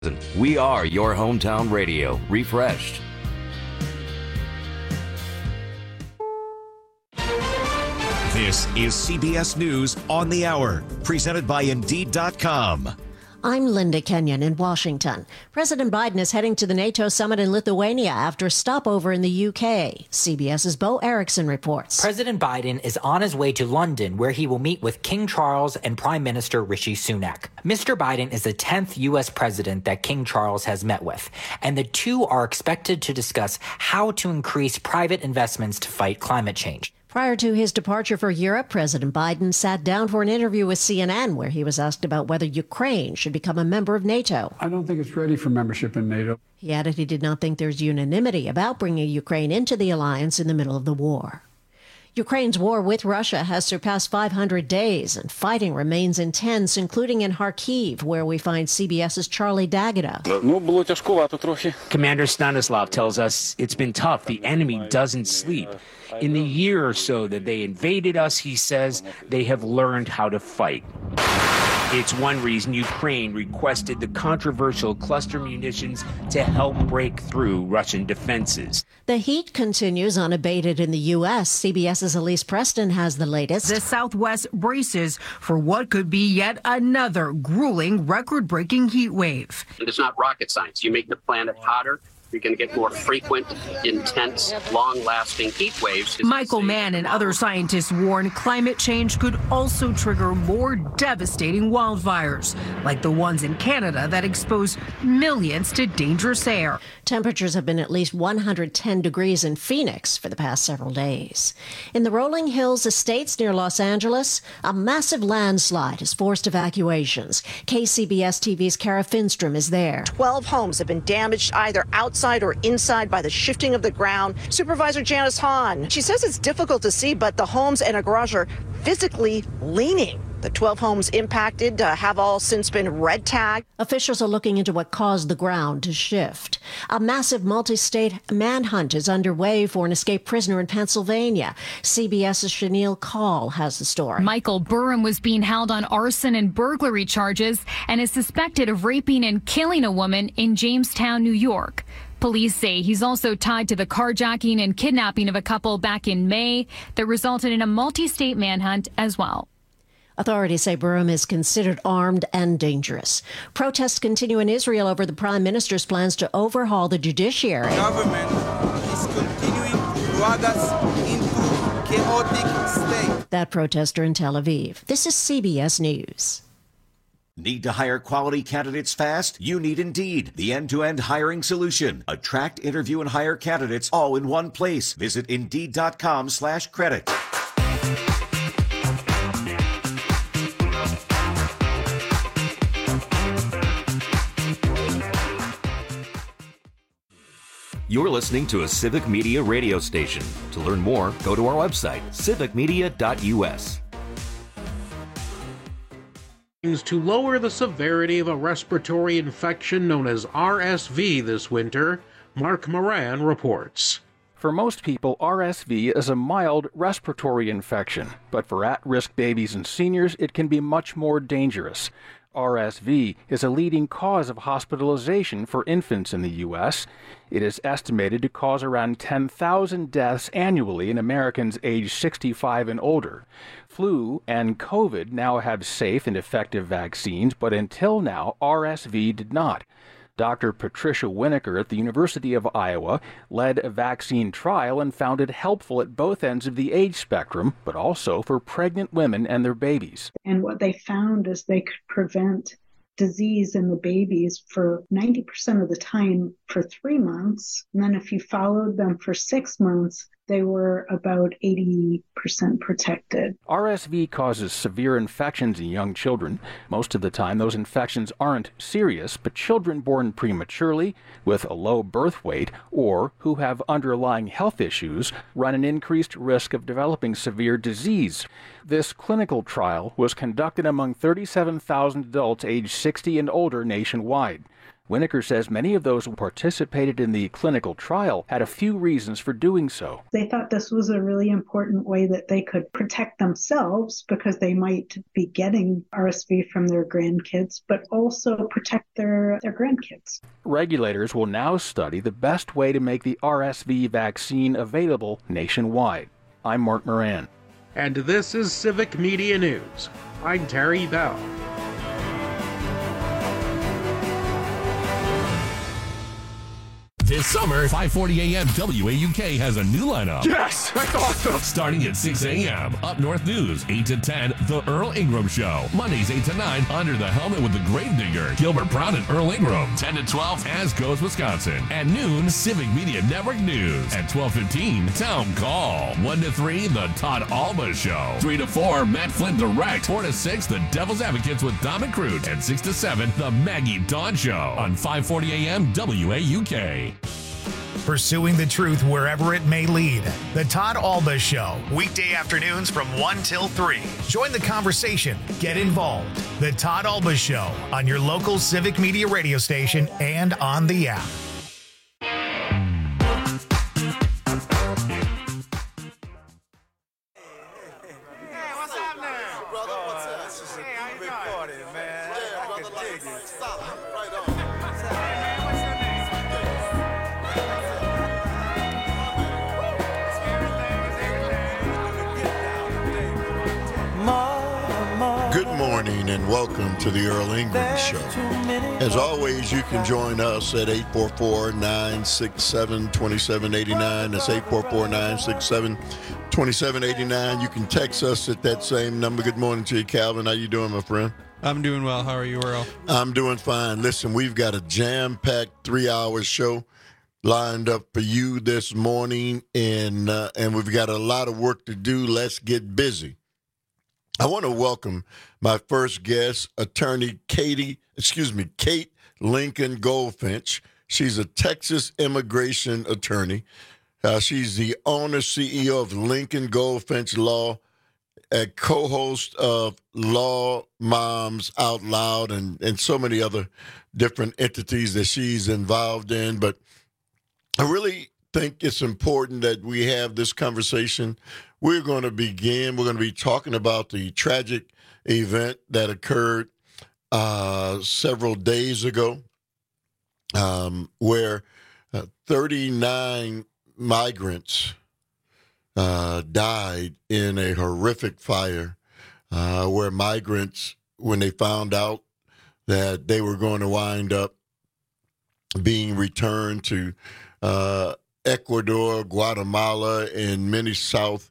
We are your hometown radio, refreshed. This is CBS News on the Hour, presented by Indeed.com. I'm Linda Kenyon in Washington. President Biden is heading to the NATO summit in Lithuania after a stopover in the UK. CBS's Bo Erickson reports. President Biden is on his way to London, where he will meet with King Charles and Prime Minister Rishi Sunak. Mr. Biden is the 10th U.S. president that King Charles has met with, and the two are expected to discuss how to increase private investments to fight climate change. Prior to his departure for Europe, President Biden sat down for an interview with CNN where he was asked about whether Ukraine should become a member of NATO. I don't think it's ready for membership in NATO. He added he did not think there's unanimity about bringing Ukraine into the alliance in the middle of the war. Ukraine's war with Russia has surpassed 500 days, and fighting remains intense, including in Kharkiv, where we find CBS's Charlie D'Agata. Commander Stanislav tells us it's been tough. The enemy doesn't sleep. In the year or so that they invaded us, he says, they have learned how to fight. It's one reason Ukraine requested the controversial cluster munitions to help break through Russian defenses. The heat continues unabated in the U.S. CBS's Elise Preston has the latest. The Southwest braces for what could be yet another grueling, record-breaking heat wave. It's not rocket science. You make the planet hotter, you're going to get more frequent, intense, long-lasting heat waves. Michael Mann and other scientists warn climate change could also trigger more devastating wildfires, like the ones in Canada that expose millions to dangerous air. Temperatures have been at least 110 degrees in Phoenix for the past several days. In the Rolling Hills estates near Los Angeles, a massive landslide has forced evacuations. KCBS TV's Kara Finstrom is there. 12 homes have been damaged either outside or inside by the shifting of the ground. Supervisor Janice Hahn, she says it's difficult to see, but the homes and a garage are physically leaning. The 12 homes impacted have all since been red tagged. Officials are looking into what caused the ground to shift. A massive multi-state manhunt is underway for an escaped prisoner in Pennsylvania. CBS's Chanel Call has the story. Michael Burham was being held on arson and burglary charges and is suspected of raping and killing a woman in Jamestown, New York. Police say he's also tied to the carjacking and kidnapping of a couple back in May that resulted in a multi-state manhunt as well. Authorities say Burham is considered armed and dangerous. Protests continue in Israel over the prime minister's plans to overhaul the judiciary. The government is continuing to drag us into chaotic state. That protester in Tel Aviv. This is CBS News. Need to hire quality candidates fast? You need Indeed, the end-to-end hiring solution. Attract, interview, and hire candidates all in one place. Visit Indeed.com/credit. You're listening to a Civic Media radio station. To learn more, go to our website, civicmedia.us. To lower the severity of a respiratory infection known as RSV this winter, Mark Moran reports. For most people, RSV is a mild respiratory infection, but for at-risk babies and seniors, it can be much more dangerous. RSV is a leading cause of hospitalization for infants in the U.S. It is estimated to cause around 10,000 deaths annually in Americans aged 65 and older. Flu and COVID now have safe and effective vaccines, but until now, RSV did not. Dr. Patricia Winokur at the University of Iowa led a vaccine trial and found it helpful at both ends of the age spectrum, but also for pregnant women and their babies. And what they found is they could prevent disease in the babies for 90% of the time for 3 months. And then if you followed them for 6 months, they were about 80% protected. RSV causes severe infections in young children. Most of the time, those infections aren't serious, but children born prematurely, with a low birth weight, or who have underlying health issues, run an increased risk of developing severe disease. This clinical trial was conducted among 37,000 adults aged 60 and older nationwide. Winokur says many of those who participated in the clinical trial had a few reasons for doing so. They thought this was a really important way that they could protect themselves because they might be getting RSV from their grandkids, but also protect their grandkids. Regulators will now study the best way to make the RSV vaccine available nationwide. I'm Mark Moran. And this is Civic Media News. I'm Terry Bell. This summer, 5:40 a.m. WAUK has a new lineup. Yes! That's awesome! Starting at 6 a.m. Up North News, 8 to 10, The Earl Ingram Show. Mondays, 8 to 9, Under the Helmet with the Gravedigger, Gilbert Brown and Earl Ingram. 10 to 12, As Goes Wisconsin. At noon, Civic Media Network News. At 12:15, Town Call. 1 to 3, The Todd Alba Show. 3 to 4, Matt Flint Direct. 4 to 6, The Devil's Advocates with Dom and Crute. And 6 to 7, The Maggie Dawn Show. On 5:40 a.m. WAUK. Pursuing the truth wherever it may lead. The Todd Alba Show, weekday afternoons from 1 till 3. Join the conversation. Get involved. The Todd Alba Show on your local Civic Media radio station and on the app. And welcome to the Earl Ingram Show. As always, you can join us at 844-967-2789. That's 844-967-2789. You can text us at that same number. Good morning to you, Calvin. How you doing, my friend? I'm doing well. How are you, Earl? I'm doing fine. Listen, we've got a jam-packed 3-hour show lined up for you this morning, and we've got a lot of work to do. Let's get busy. I want to welcome my first guest, attorney Kate Lincoln Goldfinch. She's a Texas immigration attorney. She's the owner, CEO of Lincoln Goldfinch Law, a co-host of Law Moms Out Loud and so many other different entities that she's involved in. But I really think it's important that we have this conversation. We're going to be talking about the tragic event that occurred several days ago where 39 migrants died in a horrific fire where migrants, when they found out that they were going to wind up being returned to Ecuador, Guatemala, and many South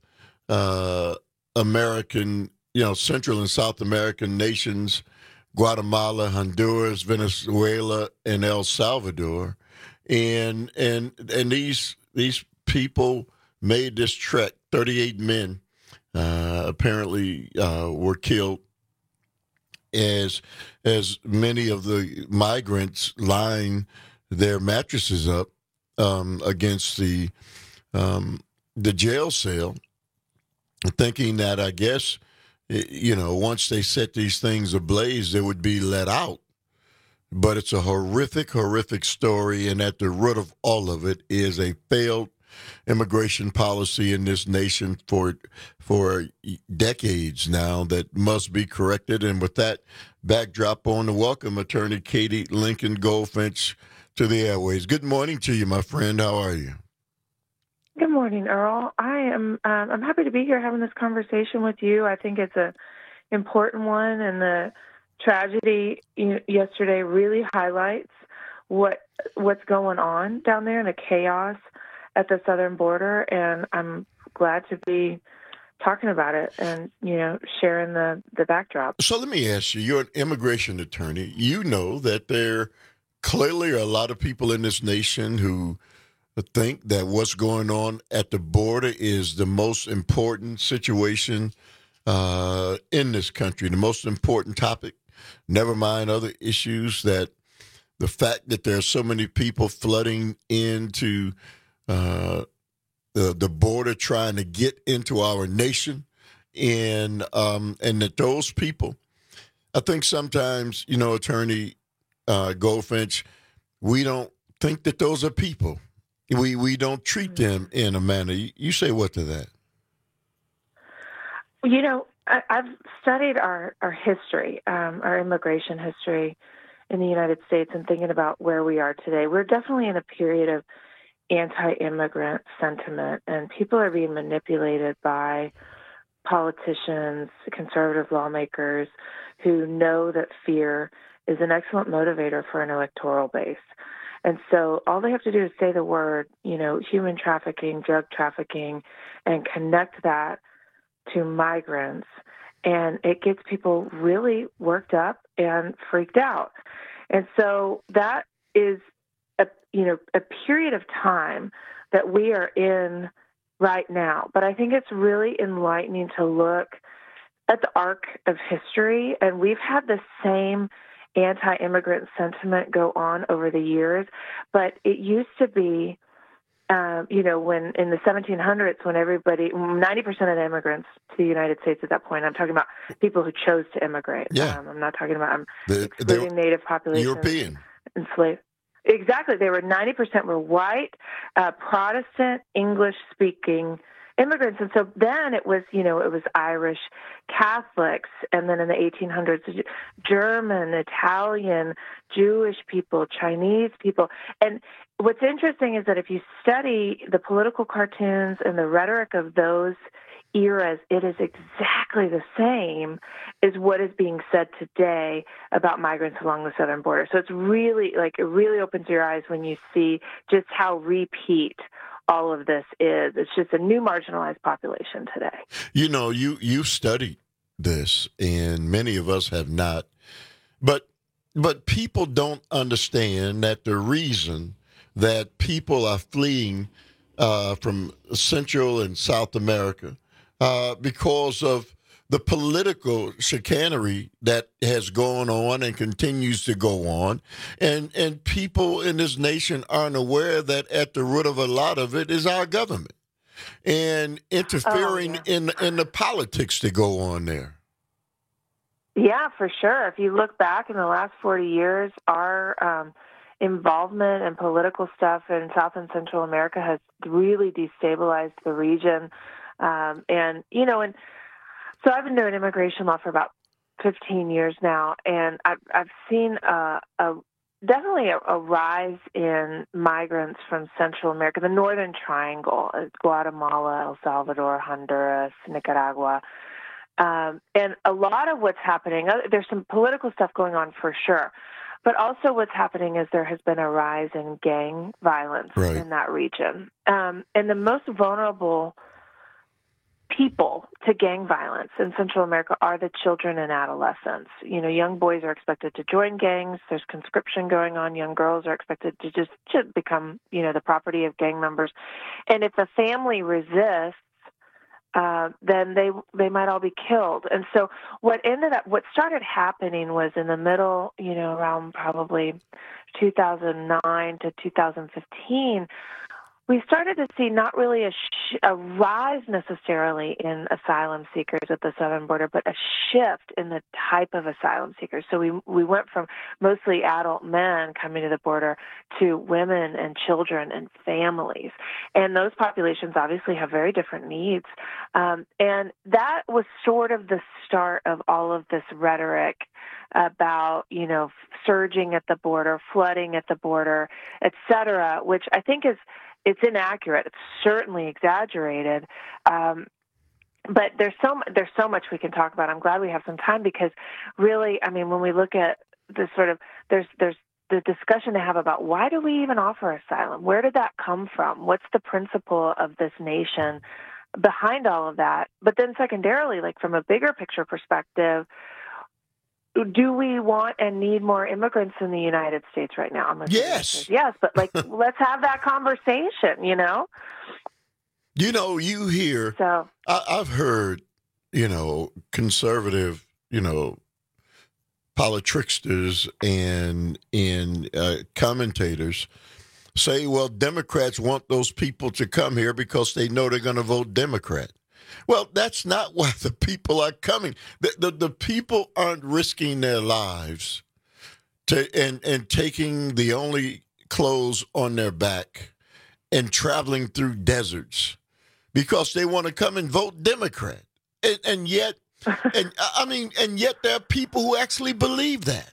American, Central and South American nations, Guatemala, Honduras, Venezuela, and El Salvador, and these people made this trek. 38 men apparently were killed as many of the migrants line their mattresses up against the jail cell, thinking that, I guess, once they set these things ablaze, they would be let out. But it's a horrific, horrific story, and at the root of all of it is a failed immigration policy in this nation for decades now that must be corrected. And with that backdrop, I want to welcome attorney Kate Lincoln Goldfinch to the airways. Good morning to you, my friend. How are you? Good morning, Earl. I'm happy to be here having this conversation with you. I think it's an important one, and the tragedy yesterday really highlights what's going on down there and the chaos at the southern border. And I'm glad to be talking about it and sharing the backdrop. So let me ask you: you're an immigration attorney. You know that there clearly are a lot of people in this nation who think that what's going on at the border is the most important situation in this country, the most important topic, never mind other issues, that the fact that there are so many people flooding into the border trying to get into our nation, and that those people, I think sometimes, attorney Goldfinch, we don't think that those are people. We don't treat them in a manner. You say what to that? You know, I've studied our history, our immigration history in the United States, and thinking about where we are today. We're definitely in a period of anti-immigrant sentiment, and people are being manipulated by politicians, conservative lawmakers who know that fear is an excellent motivator for an electoral base. And so all they have to do is say the word, you know, human trafficking, drug trafficking, and connect that to migrants. And it gets people really worked up and freaked out. And so that is a period of time that we are in right now. But I think it's really enlightening to look at the arc of history. And we've had the same anti-immigrant sentiment go on over the years. But it used to be, when in the 1700s, when 90% of the immigrants to the United States at that point, I'm talking about people who chose to immigrate. Yeah. I'm not talking about, excluding native populations. European. Enslaved. Exactly. They were 90% were white, Protestant, English-speaking immigrants. And so then it was Irish Catholics, and then in the 1800s, German, Italian, Jewish people, Chinese people. And what's interesting is that if you study the political cartoons and the rhetoric of those eras, it is exactly the same as what is being said today about migrants along the southern border. So it's really, it really opens your eyes when you see just how repeat all of this is. It's just a new marginalized population today. You know, you studied this, and many of us have not. But people don't understand that the reason that people are fleeing from Central and South America because of the political chicanery that has gone on and continues to go on. And people in this nation aren't aware that at the root of a lot of it is our government and interfering in the politics that go on there. Yeah, for sure. If you look back in the last 40 years, our involvement in political stuff in South and Central America has really destabilized the region. So I've been doing immigration law for about 15 years now, and I've seen definitely a rise in migrants from Central America, the Northern Triangle, Guatemala, El Salvador, Honduras, Nicaragua. And a lot of what's happening, there's some political stuff going on for sure, but also what's happening is there has been a rise in gang violence in that region. And the most vulnerable people to gang violence in Central America are the children and adolescents. You know, young boys are expected to join gangs. There's conscription going on. Young girls are expected to just become, the property of gang members. And if a family resists, then they might all be killed. And so what started happening was in the middle, around probably 2009 to 2015, we started to see not really a rise necessarily in asylum seekers at the southern border, but a shift in the type of asylum seekers. So we went from mostly adult men coming to the border to women and children and families. And those populations obviously have very different needs. And that was sort of the start of all of this rhetoric about, surging at the border, flooding at the border, et cetera, which I think it's inaccurate. It's certainly exaggerated. But there's so much we can talk about. I'm glad we have some time because really, when we look at the there's the discussion to have about why do we even offer asylum? Where did that come from? What's the principle of this nation behind all of that? But then secondarily, from a bigger picture perspective, do we want and need more immigrants in the United States right now? Yes. Yes, but let's have that conversation, You hear, so, I've heard, conservative, politricksters and commentators say, well, Democrats want those people to come here because they know they're going to vote Democrat. Well, that's not why the people are coming. The people aren't risking their lives and taking the only clothes on their back and traveling through deserts because they want to come and vote Democrat. And yet there are people who actually believe that.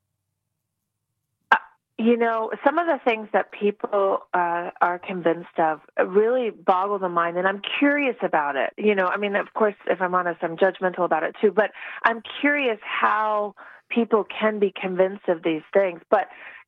Some of the things that people are convinced of really boggle the mind, and I'm curious about it. Of course, if I'm honest, I'm judgmental about it too, but I'm curious how people can be convinced of these things. But,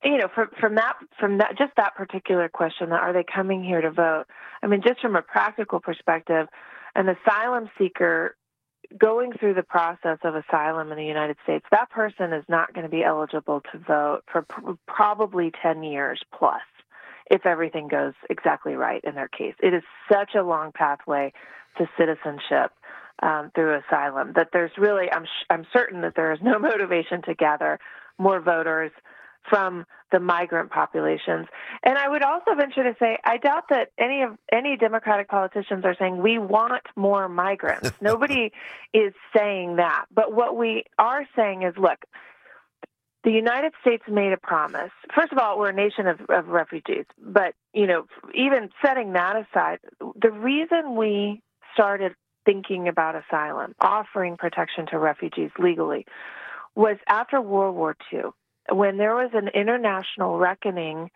from that particular question, are they coming here to vote? Just from a practical perspective, an asylum seeker going through the process of asylum in the United States, that person is not going to be eligible to vote for probably 10 years plus if everything goes exactly right in their case. It is such a long pathway to citizenship through asylum that there's really, I'm certain that there is no motivation to gather more voters from the migrant populations. And I would also venture to say, I doubt that any Democratic politicians are saying we want more migrants. Nobody is saying that. But what we are saying is, look, the United States made a promise. First of all, we're a nation of refugees. But, even setting that aside, the reason we started thinking about asylum, offering protection to refugees legally, was after World War II, when there was an international reckoning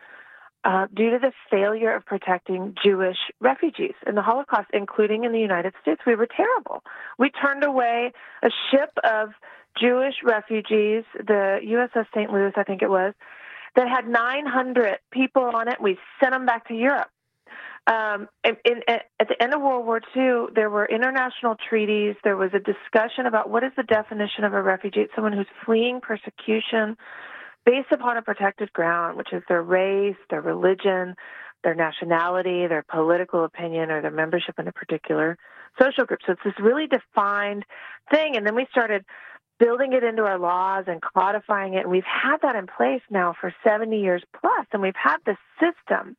due to the failure of protecting Jewish refugees in the Holocaust, including in the United States. We were terrible. We turned away a ship of Jewish refugees, the USS St. Louis, I think it was, that had 900 people on it. We sent them back to Europe. At the end of World War II, there were international treaties. There was a discussion about what is the definition of a refugee. It's someone who's fleeing persecution based upon a protected ground, which is their race, their religion, their nationality, their political opinion, or their membership in a particular social group. So it's this really defined thing. And then we started building it into our laws and codifying it. And we've had that in place now for 70 years plus. And we've had this system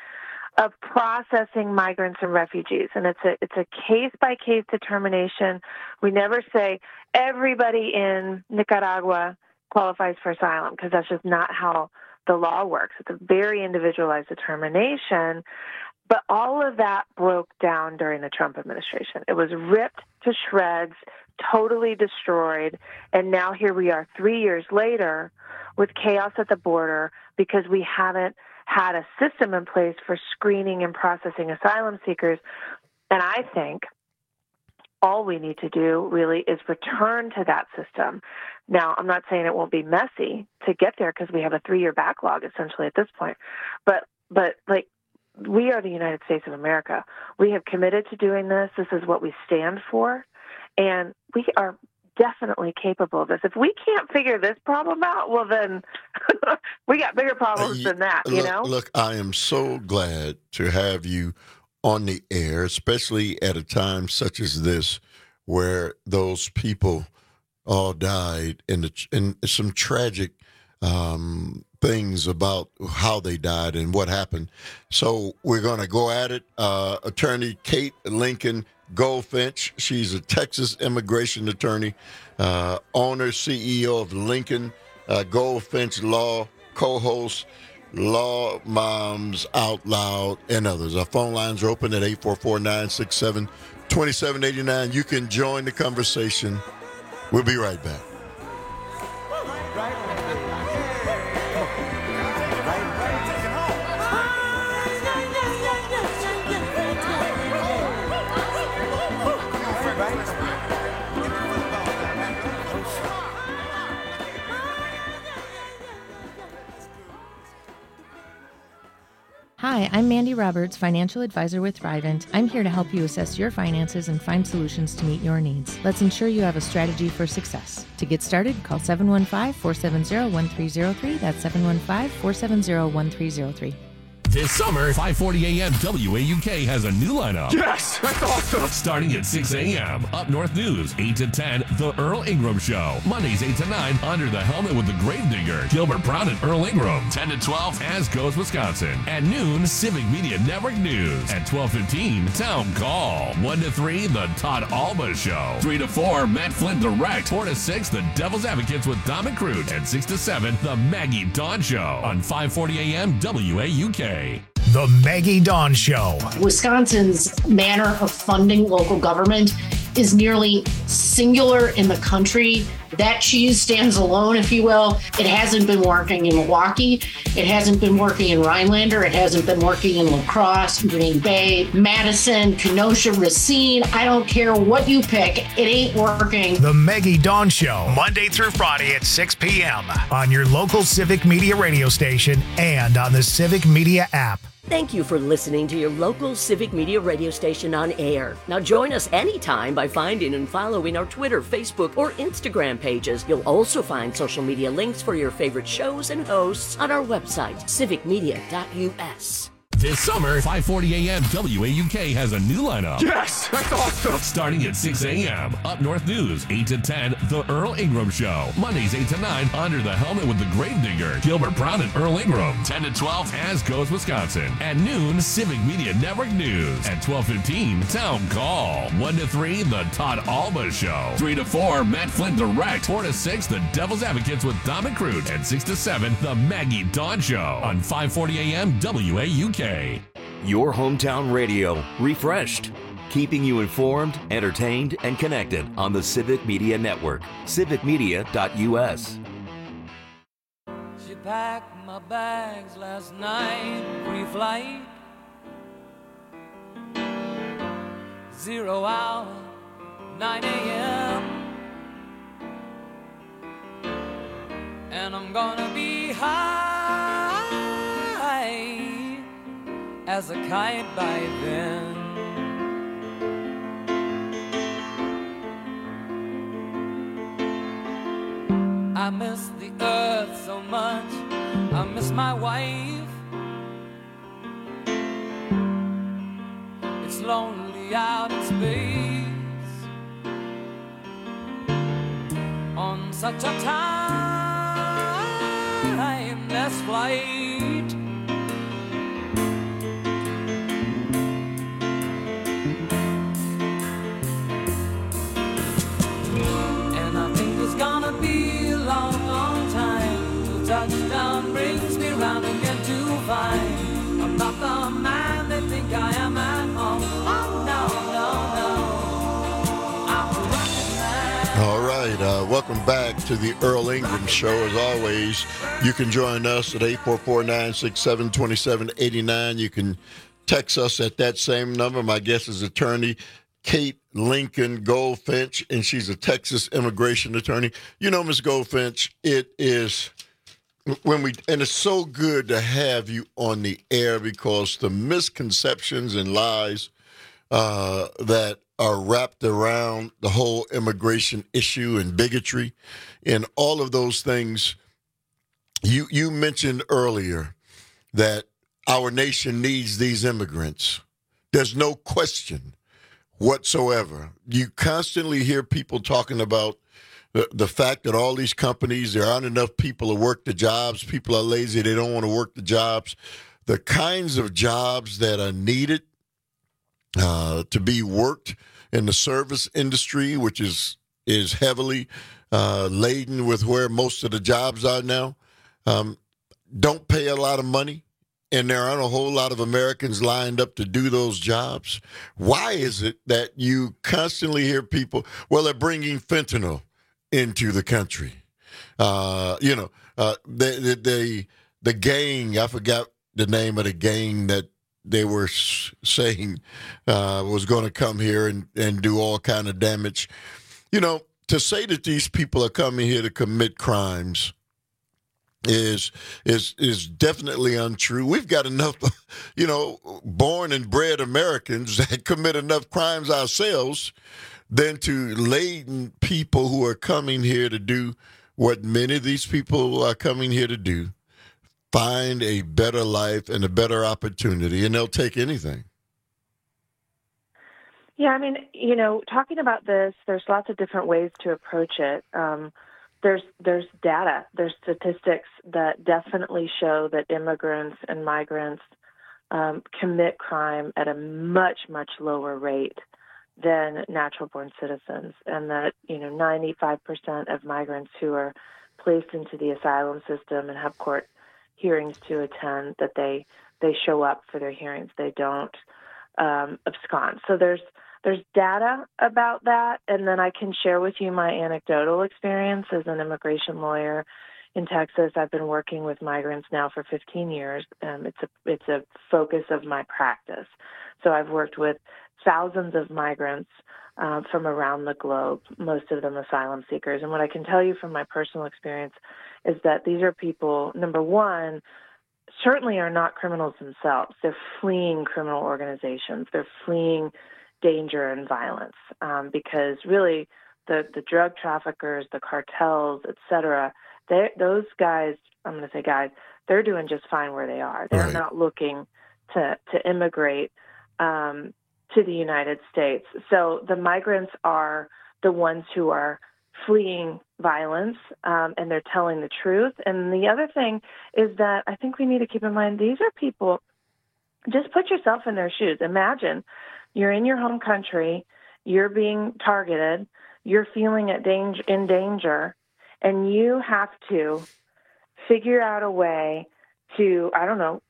of processing migrants and refugees. And it's a case-by-case determination. We never say everybody in Nicaragua qualifies for asylum, because that's just not how the law works. It's a very individualized determination. But all of that broke down during the Trump administration. It was ripped to shreds, totally destroyed. And now here we are 3 years later with chaos at the border because we haven't had a system in place for screening and processing asylum seekers. And I think all we need to do really is return to that system. Now, I'm not saying it won't be messy to get there because we have a 3-year backlog essentially at this point. But like, we are the United States of America. We have committed to doing this. This is what we stand for. And we are definitely capable of this. If we can't figure this problem out, well, then we got bigger problems than that, you know? Look, I am so glad to have you on the air, especially at a time such as this, where those people all died and some tragic things about how they died and what happened. So we're going to go at it. Attorney Kate Lincoln Goldfinch. She's a Texas immigration attorney, owner, CEO of Lincoln Goldfinch Law, co-host Law Moms Out Loud, and others. Our phone lines are open at 844-967-2789. You can join the conversation. We'll be right back. Hi, I'm Mandy Roberts, financial advisor with Thrivent. I'm here to help you assess your finances and find solutions to meet your needs. Let's ensure you have a strategy for success. To get started, call 715-470-1303. That's 715-470-1303. This summer, 5:40 a.m. WAUK has a new lineup. Yes, that's awesome. Starting at 6 a.m. Up North News, 8 to 10, The Earl Ingram Show. Mondays, 8 to 9, Under the Helmet with the Gravedigger, Gilbert Brown and Earl Ingram. 10 to 12, As Goes Wisconsin. At noon, Civic Media Network News. At 12:15, Town Call. 1 to 3, The Todd Alba Show. 3 to 4, Matt Flynn Direct. 4 to 6, The Devil's Advocates with Dom and Crute. And 6 to 7, The Maggie Dawn Show on 5:40 a.m. WAUK. The Maggie Dawn Show. Wisconsin's manner of funding local government is nearly singular in the country. That cheese stands alone, if you will. It hasn't been working in Milwaukee. It hasn't been working in Rhinelander. It hasn't been working in La Crosse, Green Bay, Madison, Kenosha, Racine. I don't care what you pick. It ain't working. The Maggie Dawn Show, Monday through Friday at 6 p.m. on your local Civic Media radio station and on the Civic Media app. Thank you for listening to your local Civic Media radio station on air. Now join us anytime by finding and following our Twitter, Facebook, or Instagram pages. You'll also find social media links for your favorite shows and hosts on our website, civicmedia.us. This summer, 5:40 a.m. WAUK has a new lineup. Yes, that's awesome. Starting at 6 a.m. Up North News, 8 to 10, The Earl Ingram Show. Mondays, 8 to 9, Under the Helmet with the Gravedigger, Gilbert Brown and Earl Ingram. 10 to 12, As Goes Wisconsin. At noon, Civic Media Network News. At 12:15, Town Call. 1 to 3, The Todd Alba Show. 3 to 4, Matt Flynn Direct. 4 to 6, The Devil's Advocates with Dom and Crute. And 6 to 7, The Maggie Dawn Show on 5:40 a.m. WAUK. Your hometown radio, refreshed, keeping you informed, entertained, and connected on the Civic Media Network, civicmedia.us. She packed my bags last night, pre-flight, 0 hour, 9 a.m. And I'm gonna be high as a kite by then. I miss the earth so much, I miss my wife. It's lonely out in space on such a timeless flight. Gonna be a long, long time till touchdown brings me round again to find I'm not the man they think I am at home. Oh, no, I'm a rocket man. All right, welcome back to the Earl Ingram Show. As always, you can join us at 844-967-2789. You can text us at that same number. My guest is attorney Kate Lincoln Goldfinch, and she's a Texas immigration attorney. You know, Ms. Goldfinch, it is and it's so good to have you on the air because the misconceptions and lies that are wrapped around the whole immigration issue and bigotry and all of those things. You mentioned earlier that our nation needs these immigrants. There's no question whatsoever. You constantly hear people talking about the fact that all these companies, there aren't enough people to work the jobs. People are lazy. They don't want to work the jobs. The kinds of jobs that are needed to be worked in the service industry, which is heavily laden with where most of the jobs are now, don't pay a lot of money. And there aren't a whole lot of Americans lined up to do those jobs. Why is it that you constantly hear people, well, they're bringing fentanyl into the country? The gang, I forgot the name of the gang that they were saying was going to come here and do all kind of damage. You know, to say that these people are coming here to commit crimes is definitely untrue. We've got enough, born and bred Americans that commit enough crimes ourselves than to laden people who are coming here to do what many of these people are coming here to do, find a better life and a better opportunity, and they'll take anything. Yeah, I mean, talking about this, there's lots of different ways to approach it. There's data, there's statistics that definitely show that immigrants and migrants commit crime at a much, much lower rate than natural-born citizens, and that 95% of migrants who are placed into the asylum system and have court hearings to attend, that they show up for their hearings. They don't abscond. So there's data about that, and then I can share with you my anecdotal experience as an immigration lawyer in Texas. I've been working with migrants now for 15 years. It's a focus of my practice. So I've worked with thousands of migrants from around the globe, most of them asylum seekers. And what I can tell you from my personal experience is that these are people, number one, certainly are not criminals themselves. They're fleeing criminal organizations. They're fleeing danger and violence because really the drug traffickers, the cartels, et cetera, those guys, I'm going to say guys, they're doing just fine where they are. They're not looking to immigrate to the United States. So the migrants are the ones who are fleeing violence, and they're telling the truth. And the other thing is that I think we need to keep in mind, these are people, just put yourself in their shoes. Imagine you're in your home country, you're being targeted, you're feeling in danger, and you have to figure out a way to, I don't know,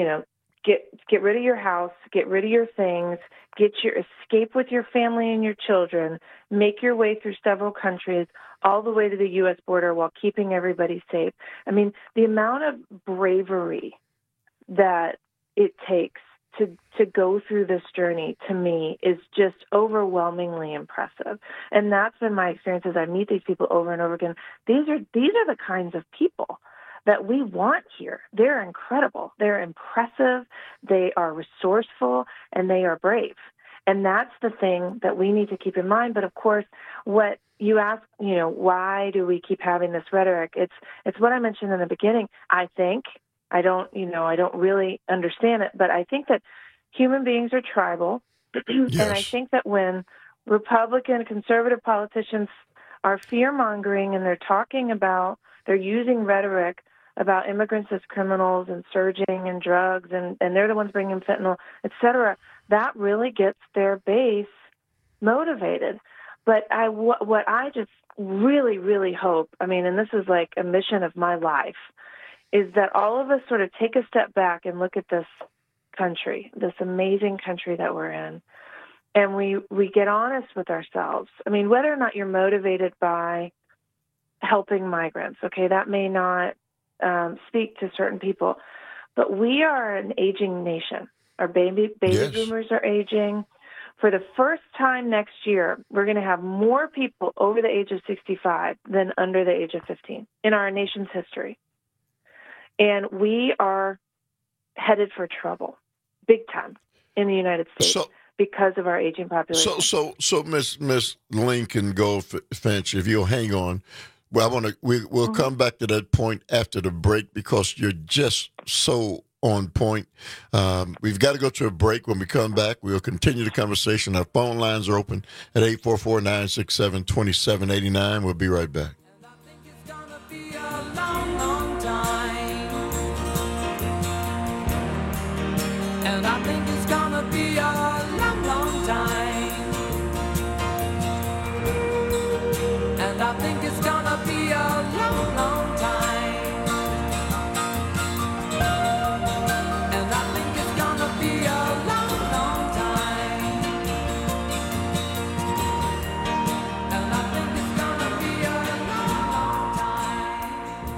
get rid of your house, get rid of your things, escape with your family and your children, make your way through several countries, all the way to the U.S. border while keeping everybody safe. I mean, the amount of bravery that it takes to go through this journey, to me, is just overwhelmingly impressive. And that's been my experience as I meet these people over and over again. These are the kinds of people that we want here. They're incredible. They're impressive. They are resourceful, and they are brave. And that's the thing that we need to keep in mind. But of course, what you ask, why do we keep having this rhetoric? It's what I mentioned in the beginning. I don't really understand it, but I think that human beings are tribal. Yes. And I think that when Republican, conservative politicians are fear-mongering and they're using rhetoric about immigrants as criminals and surging and drugs, and they're the ones bringing fentanyl, et cetera, that really gets their base motivated. But what I just really, really hope, and this is like a mission of my life, is that all of us sort of take a step back and look at this country, this amazing country that we're in, and we get honest with ourselves. Whether or not you're motivated by helping migrants, okay, that may not speak to certain people, but we are an aging nation. Our baby yes. boomers are aging. For the first time next year, we're going to have more people over the age of 65 than under the age of 15 in our nation's history. And we are headed for trouble, big time, in the United States because of our aging population. So Miss Lincoln Goldfinch, if you'll hang on, well, we'll come back to that point after the break because you're just so on point. We've got to go to a break. When we come back, we'll continue the conversation. Our phone lines are open at 844-967-2789. We'll be right back. And I think it's gonna be a long, long time. And I think it's gonna be a long, long time. And I think it's gonna be a long, long time. And I think it's gonna be a long, long time.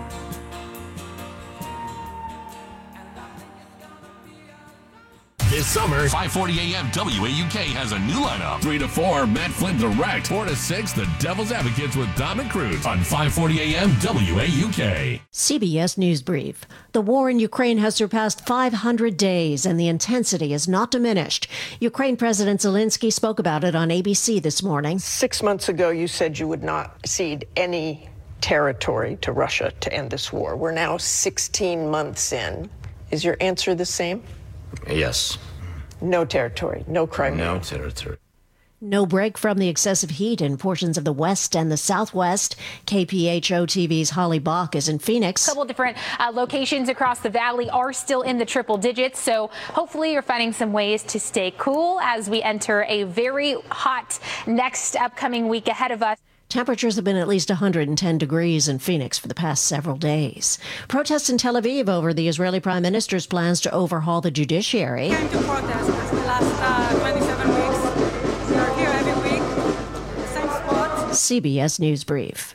This summer, 5:40 a.m. WAUK has a new lineup. 3 to 4, Matt Flynn Direct. 4 to 6, The Devil's Advocates with Dominic Cruz on 5:40 a.m. WAUK. CBS News Brief. The war in Ukraine has surpassed 500 days, and the intensity is not diminished. Ukraine President Zelensky spoke about it on ABC this morning. 6 months ago, you said you would not cede any territory to Russia to end this war. We're now 16 months in. Is your answer the same? Yes. No territory, no Crimea. No territory. No break from the excessive heat in portions of the West and the Southwest. KPHO TV's Holly Bach is in Phoenix. A couple different locations across the valley are still in the triple digits, so hopefully you're finding some ways to stay cool as we enter a very hot next upcoming week ahead of us. Temperatures have been at least 110 degrees in Phoenix for the past several days. Protests in Tel Aviv over the Israeli prime minister's plans to overhaul the judiciary. Came to protest for the last 27 weeks. We are here every week, same spot. CBS News Brief.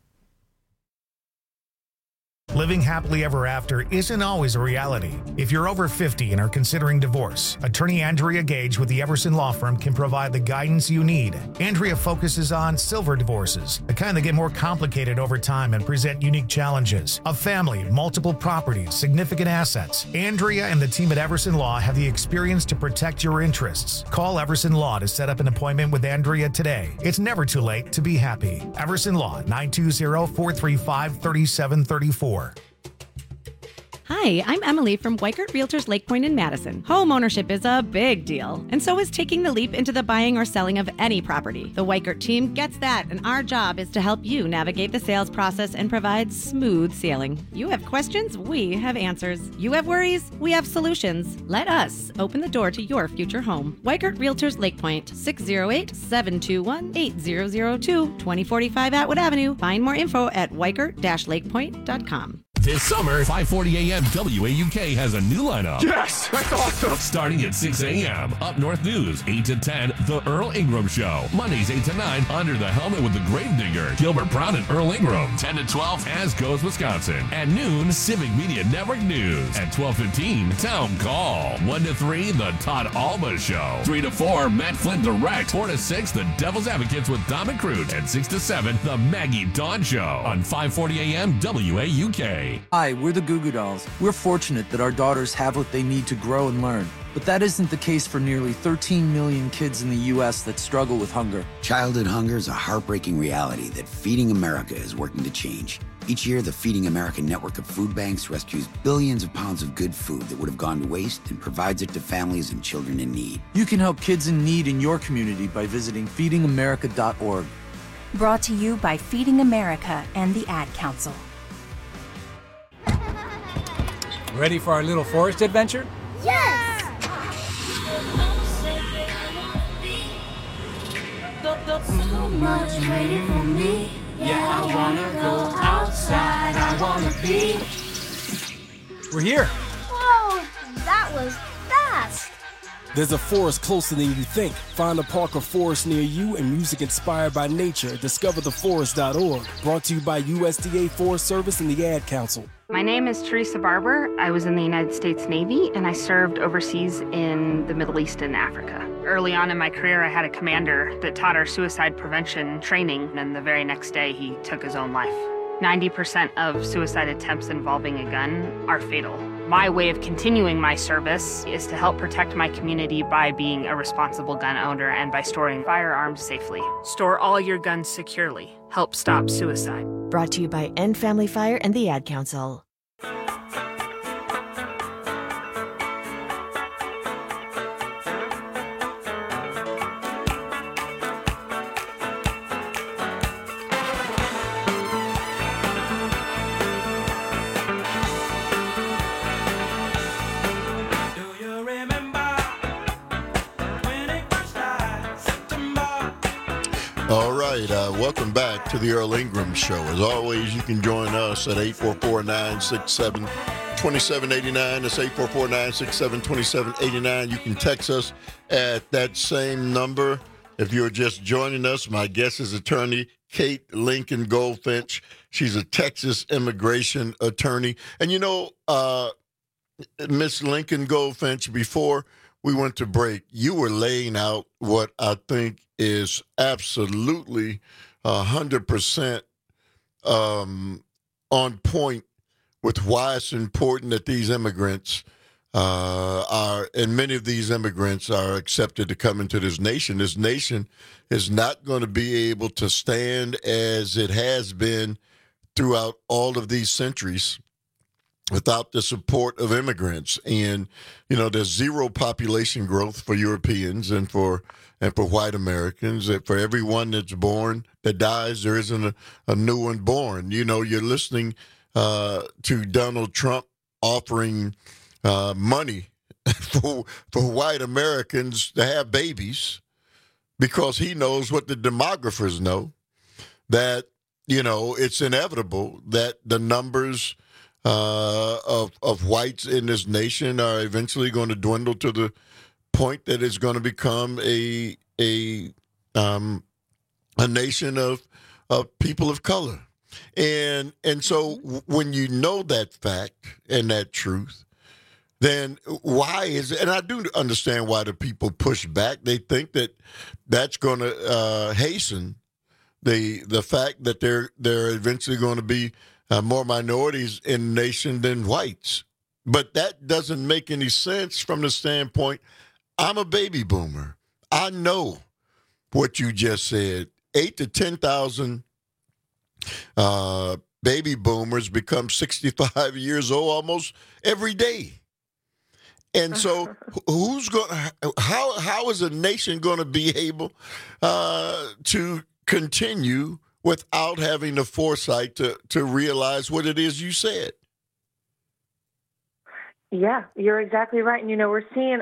Living happily ever after isn't always a reality. If you're over 50 and are considering divorce, attorney Andrea Gage with the Everson Law Firm can provide the guidance you need. Andrea focuses on silver divorces, the kind that get more complicated over time and present unique challenges. A family, multiple properties, significant assets. Andrea and the team at Everson Law have the experience to protect your interests. Call Everson Law to set up an appointment with Andrea today. It's never too late to be happy. Everson Law, 920-435-3734. Hi, I'm Emily from Weikert Realtors Lake Point in Madison. Home ownership is a big deal, and so is taking the leap into the buying or selling of any property. The Weikert team gets that, and our job is to help you navigate the sales process and provide smooth sailing. You have questions, we have answers. You have worries, we have solutions. Let us open the door to your future home. Weikert Realtors Lake Point, 608-721-8002, 2045 Atwood Avenue. Find more info at weikert-lakepoint.com. This summer, 540 a.m. WAUK has a new lineup. Yes, that's awesome. Starting at 6 a.m. Up North News, 8 to 10, The Earl Ingram Show. Mondays, 8 to 9, Under the Helmet with the Gravedigger, Gilbert Brown and Earl Ingram. 10 to 12, As Goes Wisconsin. At noon, Civic Media Network News. At 12:15, Town Call. 1 to 3, The Todd Alba Show. 3 to 4, Matt Flynn Direct. 4 to 6, The Devil's Advocates with Dom and Crute. And 6 to 7, The Maggie Dawn Show on 540 a.m. WAUK. Hi, we're the Goo Goo Dolls. We're fortunate that our daughters have what they need to grow and learn. But that isn't the case for nearly 13 million kids in the U.S. that struggle with hunger. Childhood hunger is a heartbreaking reality that Feeding America is working to change. Each year, the Feeding America network of food banks rescues billions of pounds of good food that would have gone to waste and provides it to families and children in need. You can help kids in need in your community by visiting feedingamerica.org. Brought to you by Feeding America and the Ad Council. Ready for our little forest adventure? Yes! So much waiting for me. Yeah, I wanna go outside. I wanna be. We're here. Whoa, that was fast. There's a forest closer than you think. Find a park or forest near you and music inspired by nature at discovertheforest.org. Brought to you by USDA Forest Service and the Ad Council. My name is Teresa Barber. I was in the United States Navy and I served overseas in the Middle East and Africa. Early on in my career, I had a commander that taught our suicide prevention training, and the very next day he took his own life. 90% of suicide attempts involving a gun are fatal. My way of continuing my service is to help protect my community by being a responsible gun owner and by storing firearms safely. Store all your guns securely. Help stop suicide. Brought to you by End Family Fire and the Ad Council. All right, welcome back to the Earl Ingram Show. As always, you can join us at 844-967-2789. That's 844-967-2789. You can text us at that same number. If you're just joining us, my guest is attorney Kate Lincoln Goldfinch. She's a Texas immigration attorney. And you know, Miss Lincoln Goldfinch, before we went to break, you were laying out what I think is absolutely 100% on point with why it's important that these immigrants and many of these immigrants are accepted to come into this nation. This nation is not going to be able to stand as it has been throughout all of these centuries without the support of immigrants. And, there's zero population growth for Europeans and for white Americans. And for everyone that's born that dies, there isn't a new one born. You're listening to Donald Trump offering money for white Americans to have babies because he knows what the demographers know, that, it's inevitable that the numbers of whites in this nation are eventually going to dwindle to the point that it's going to become a nation of people of color. And so when you know that fact and that truth, then why is it? And I do understand why the people push back. They think that that's going to hasten the fact that there are eventually going to be more minorities in the nation than whites. But that doesn't make any sense from the standpoint, I'm a baby boomer. I know what you just said. 8 to 10,000 baby boomers become 65 years old almost every day. And so how is a nation going to be able to continue without having the foresight to realize what it is you said? Yeah, you're exactly right. And, we're seeing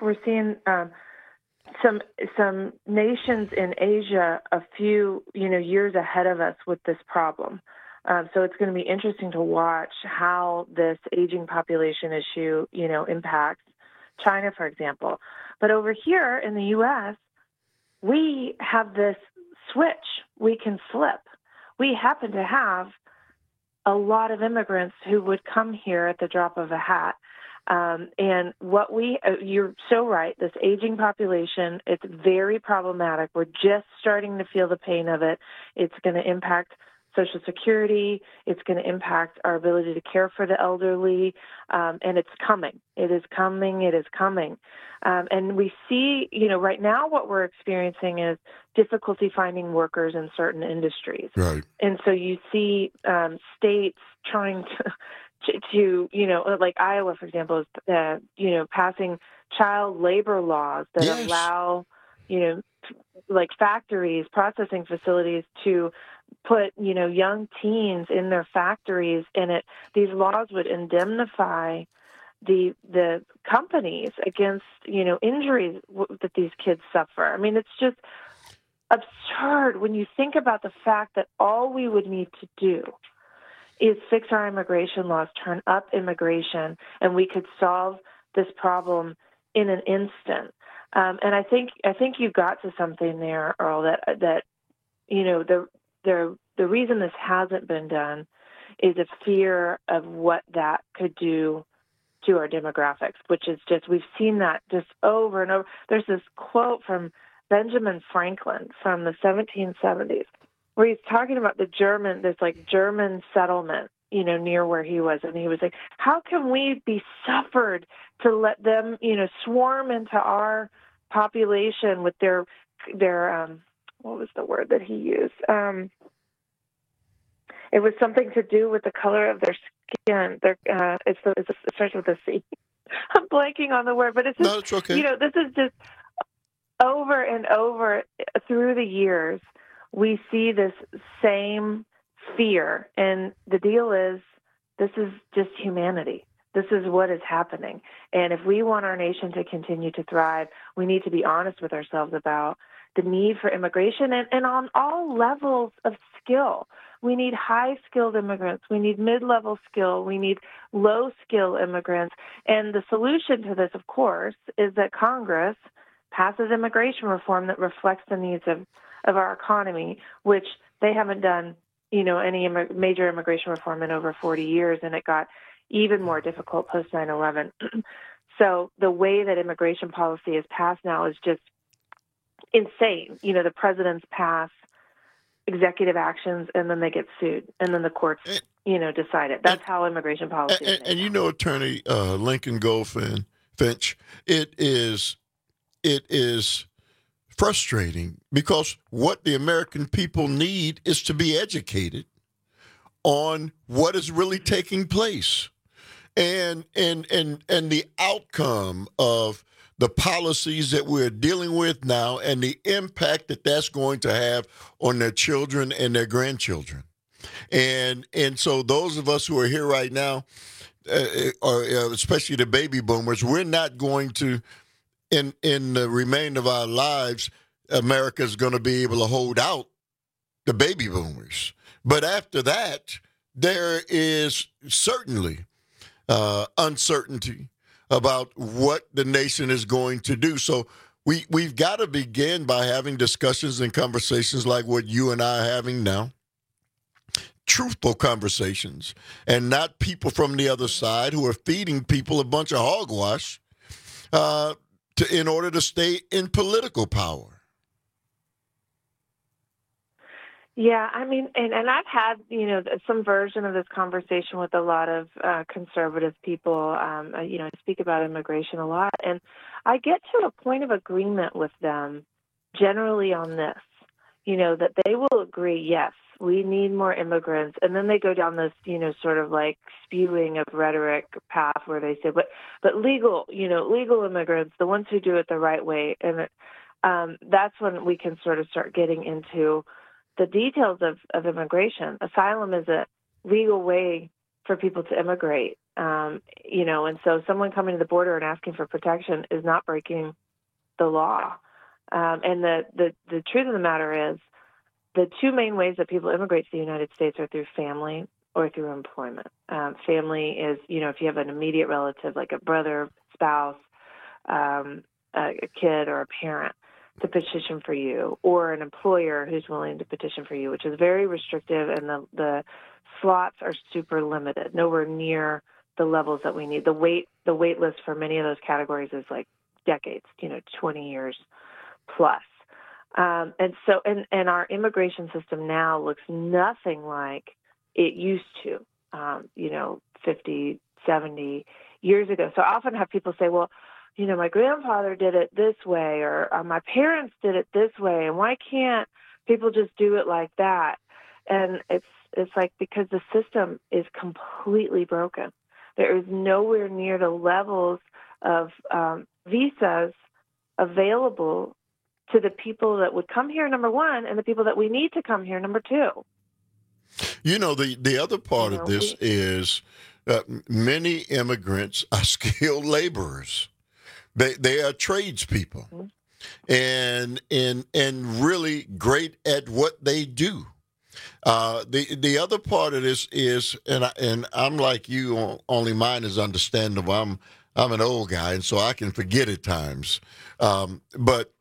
some nations in Asia a few, years ahead of us with this problem. So it's going to be interesting to watch how this aging population issue, impacts China, for example. But over here in the U.S., we have this switch we can flip. We happen to have a lot of immigrants who would come here at the drop of a hat. And you're so right, this aging population, it's very problematic. We're just starting to feel the pain of it. It's going to impact Social Security. It's going to impact our ability to care for the elderly. And it's coming. It is coming. It is coming. And we see, right now what we're experiencing is difficulty finding workers in certain industries. Right. And so you see states trying to, like Iowa, for example, is, passing child labor laws that allow, like factories, processing facilities to put, young teens in their factories, and these laws would indemnify the companies against, injuries that these kids suffer. I mean, it's just absurd when you think about the fact that all we would need to do is fix our immigration laws, turn up immigration, and we could solve this problem in an instant. And I think you got to something there, Earl, that the reason this hasn't been done is a fear of what that could do to our demographics, which is just, we've seen that just over and over. There's this quote from Benjamin Franklin from the 1770s where he's talking about this German settlement, near where he was. And he was like, how can we be suffered to let them, swarm into our population with their what was the word that he used? It was something to do with the color of their skin. It starts with a C. I'm blanking on the word, but it's just, no, it's okay. This is just over and over through the years. We see this same fear, and the deal is this is just humanity. This is what is happening. And if we want our nation to continue to thrive, we need to be honest with ourselves about the need for immigration and on all levels of skill. We need high-skilled immigrants. We need mid-level skill. We need low-skill immigrants. And the solution to this, of course, is that Congress passes immigration reform that reflects the needs of our economy, which they haven't done, any major immigration reform in over 40 years, and it got even more difficult post 9/11. So the way that immigration policy is passed now is just insane. The presidents pass executive actions, and then they get sued, and then the courts, decide it. That's how immigration policy is. And Attorney Lincoln Goldfinch, it is frustrating because what the American people need is to be educated on what is really taking place and the outcome of the policies that we're dealing with now and the impact that that's going to have on their children and their grandchildren. And so those of us who are here right now, or especially the baby boomers, we're not going to, in the remainder of our lives, America's going to be able to hold out the baby boomers. But after that, there is certainly uncertainty about what the nation is going to do. So we've got to begin by having discussions and conversations like what you and I are having now. Truthful conversations, and not people from the other side who are feeding people a bunch of hogwash in order to stay in political power. Yeah, I mean, and I've had, some version of this conversation with a lot of conservative people. I speak about immigration a lot, and I get to a point of agreement with them generally on this, that they will agree, yes, we need more immigrants. And then they go down this, sort of like spewing of rhetoric path where they say, but legal immigrants, the ones who do it the right way. And that's when we can sort of start getting into the details of immigration. Asylum is a legal way for people to immigrate, and so someone coming to the border and asking for protection is not breaking the law. And the truth of the matter is, the two main ways that people immigrate to the United States are through family or through employment. Family is, if you have an immediate relative, like a brother, spouse, a kid, or a parent, to petition for you, or an employer who's willing to petition for you, which is very restrictive, and the slots are super limited, nowhere near the levels that we need. The wait list for many of those categories is like decades, 20 years plus. And so our immigration system now looks nothing like it used to, 50, 70 years ago. So I often have people say, well, my grandfather did it this way, or my parents did it this way, and why can't people just do it like that? And it's like, because the system is completely broken. There is nowhere near the levels of visas available to the people that would come here, number one, and the people that we need to come here, number two. The other part of this is many immigrants are skilled laborers. They are tradespeople, and really great at what they do. The other part of this is, and I'm like you, only mine is understandable. I'm an old guy, and so I can forget at times. But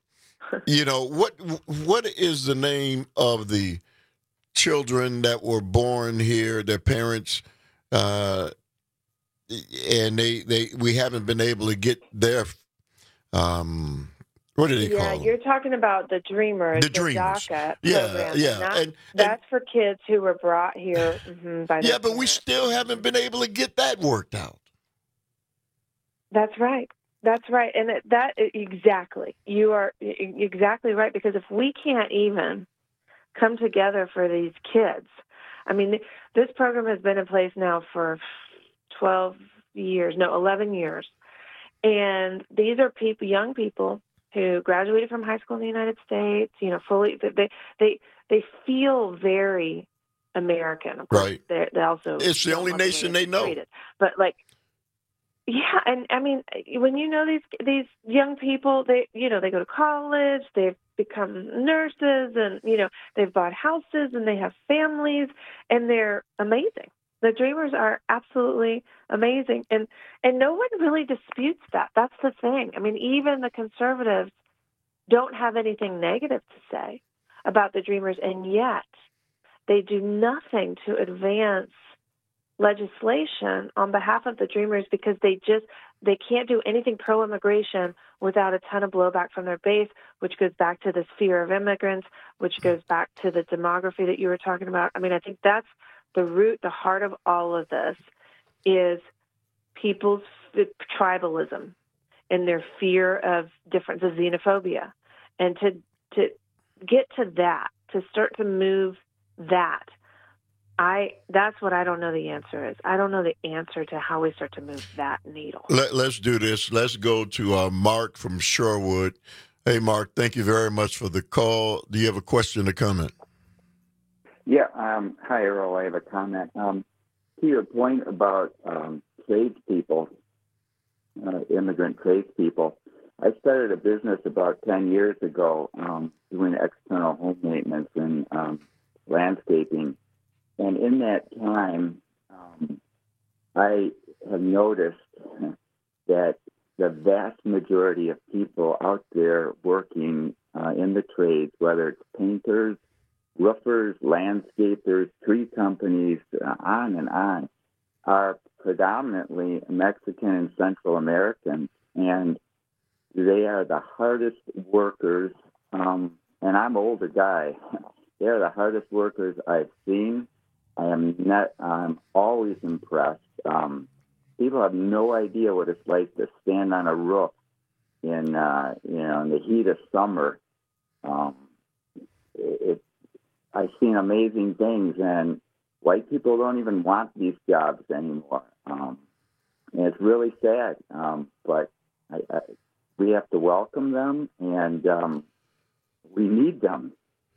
what is the name of the children that were born here? Their parents. And we haven't been able to get their what do they call them? You're talking about the Dreamers, the DACA program. That's for kids who were brought here by their but we still haven't been able to get that worked out. That's right. And exactly. You are exactly right, because if we can't even come together for these kids, I mean, this program has been in place now for 11 years. And these are young people who graduated from high school in the United States, fully, they feel very American. Of course, right. They also, it's the only nation they know. But and I mean, when these young people, they go to college, they've become nurses, and, they've bought houses, and they have families, and they're amazing. The Dreamers are absolutely amazing, and no one really disputes that. That's the thing. I mean, even the conservatives don't have anything negative to say about the Dreamers, and yet they do nothing to advance legislation on behalf of the Dreamers, because they can't do anything pro-immigration without a ton of blowback from their base, which goes back to this fear of immigrants, which goes back to the demography that you were talking about. I mean, I think that's the root, the heart of all of this is people's tribalism and their fear of difference, of xenophobia. And to get to that, to start to move that, That's what I don't know the answer is. I don't know the answer to how we start to move that needle. Let's do this. Let's go to Mark from Shorewood. Hey, Mark, thank you very much for the call. Do you have a question or comment? Yeah. Hi, Earl. I have a comment. To your point about tradespeople, immigrant tradespeople, I started a business about 10 years ago doing external home maintenance and landscaping. And in that time, I have noticed that the vast majority of people out there working in the trades, whether it's painters, roofers, landscapers, tree companies, on and on, are predominantly Mexican and Central Americans. And they are the hardest workers, and I'm an older guy. They are the hardest workers I've seen. I'm always impressed. People have no idea what it's like to stand on a roof in the heat of summer. I've seen amazing things, and white people don't even want these jobs anymore. And it's really sad, but we have to welcome them, and we need them.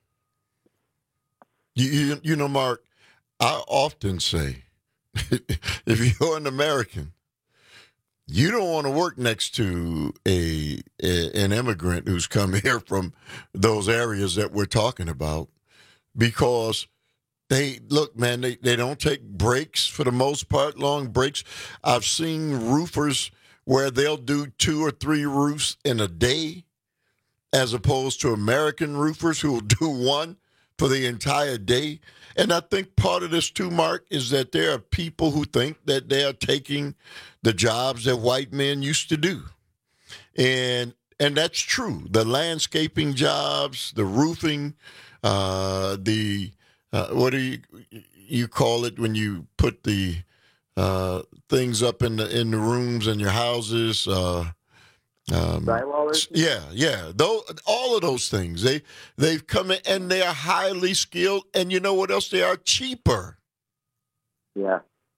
You know, Mark, I often say, if you're an American, you don't want to work next to an immigrant who's come here from those areas that we're talking about, because they don't take breaks for the most part, long breaks. I've seen roofers where they'll do 2 or 3 roofs in a day, as opposed to American roofers who will do 1 for the entire day. And I think part of this too, Mark, is that there are people who think that they are taking the jobs that white men used to do. And that's true. The landscaping jobs, the roofing, what do you call it when you put the things up in the rooms in your houses? Drywallers? Yeah. All of those things. They've come in and they are highly skilled, and you know what else? They are cheaper. Yeah.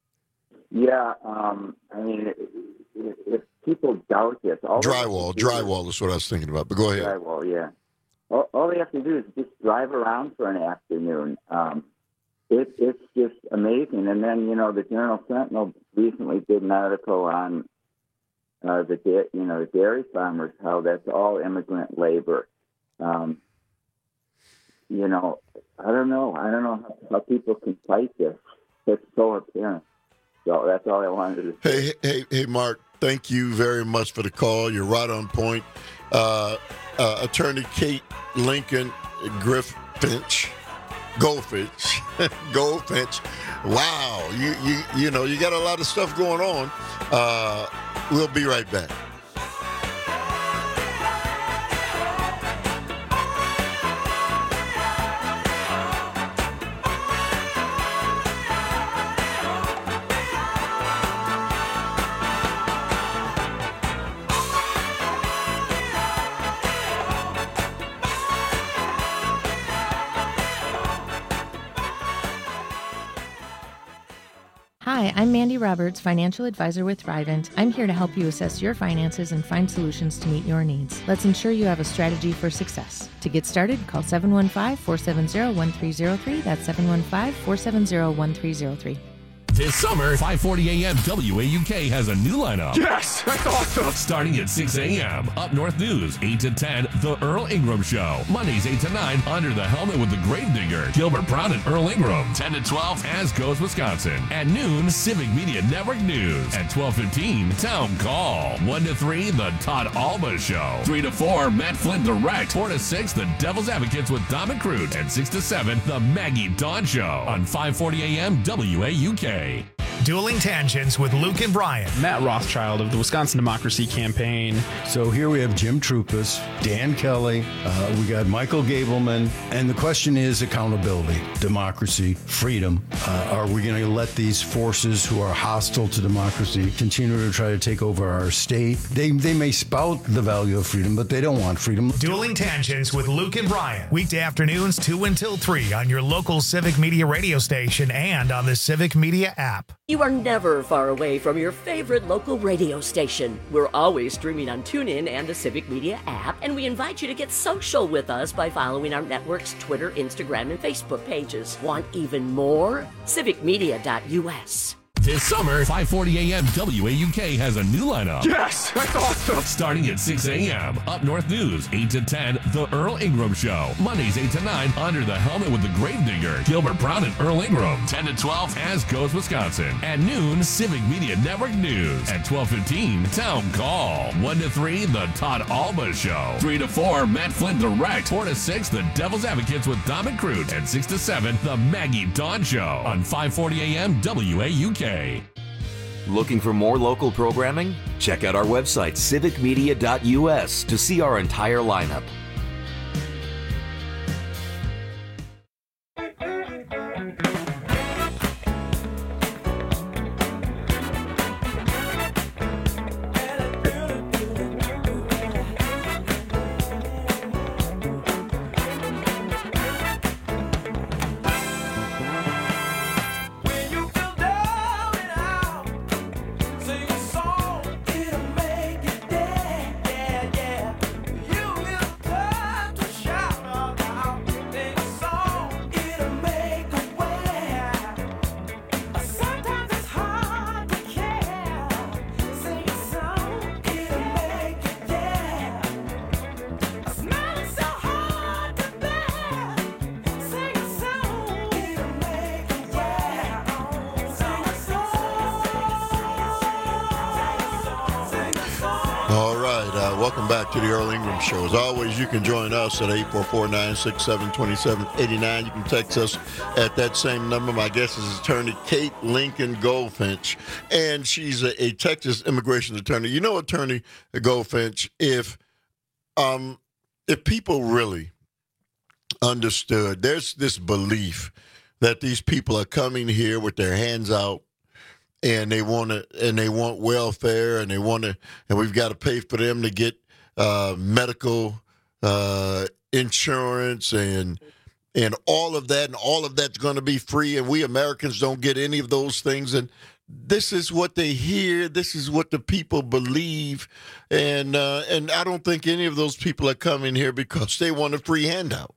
I mean, if people doubt this, drywall is what I was thinking about. But go ahead. Drywall, yeah. All they have to do is just drive around for an afternoon. It's just amazing. And then the Journal Sentinel recently did an article on the dairy farmers, how that's all immigrant labor. I don't know how people can fight this. It's so apparent. So that's all I wanted to say. Hey, Mark, thank you very much for the call. You're right on point. Attorney Kate Lincoln Goldfinch. Wow, you got a lot of stuff going on. We'll be right back. Hi, I'm Mandy Roberts, financial advisor with Thrivent. I'm here to help you assess your finances and find solutions to meet your needs. Let's ensure you have a strategy for success. To get started, call 715-470-1303. That's 715-470-1303. This summer, 540 AM WAUK has a new lineup. Yes, that's awesome. Starting at 6 a.m. Up North News, 8 to 10, The Earl Ingram Show. Mondays, 8 to 9, Under the Helmet with the Grave Digger, Gilbert Brown and Earl Ingram. 10 to 12, As Goes Wisconsin. At noon, Civic Media Network News. At 12:15, Town Call. 1 to 3, The Todd Alba Show. 3 to 4, Matt Flynn Direct. 4 to 6, The Devil's Advocates with Dom and Crute. And 6 to 7, The Maggie Dawn Show on 540 AM WAUK. Dueling Tangents with Luke and Brian. Matt Rothschild of the Wisconsin Democracy Campaign. So here we have Jim Troupas, Dan Kelly, we got Michael Gableman, and the question is accountability, democracy, freedom. Are we going to let these forces who are hostile to democracy continue to try to take over our state? They may spout the value of freedom, but they don't want freedom. Dueling Tangents with Luke and Brian. Weekday afternoons 2 until 3 on your local Civic Media radio station and on the Civic Media app. You are never far away from your favorite local radio station. We're always streaming on TuneIn and the Civic Media app, and we invite you to get social with us by following our network's Twitter, Instagram, and Facebook pages. Want even more? civicmedia.us. This summer, 540 AM WAUK has a new lineup. Yes, that's awesome. Starting at 6 a.m. Up North News, 8 to 10, The Earl Ingram Show. Mondays, 8 to 9, Under the Helmet with the Gravedigger, Gilbert Brown and Earl Ingram. 10 to 12, As Goes Wisconsin. At noon, Civic Media Network News. At 12:15, Town Call. 1 to 3, The Todd Alba Show. 3 to 4, Matt Flynn Direct. 4 to 6, The Devil's Advocates with Dom and Crute. And 6 to 7, The Maggie Dawn Show. On 540 AM WAUK. Looking for more local programming? Check out our website, civicmedia.us, to see our entire lineup. Welcome back to the Earl Ingram Show. As always, you can join us at 844-967-2789. You can text us at that same number. My guest is attorney Kate Lincoln Goldfinch, and she's a Texas immigration attorney. You know, attorney Goldfinch, if people really understood, there's this belief that these people are coming here with their hands out, and they want welfare, and we've got to pay for them to get medical insurance and all of that, and all of that's going to be free, and we Americans don't get any of those things. And this is what they hear. This is what the people believe, and I don't think any of those people are coming here because they want a free handout.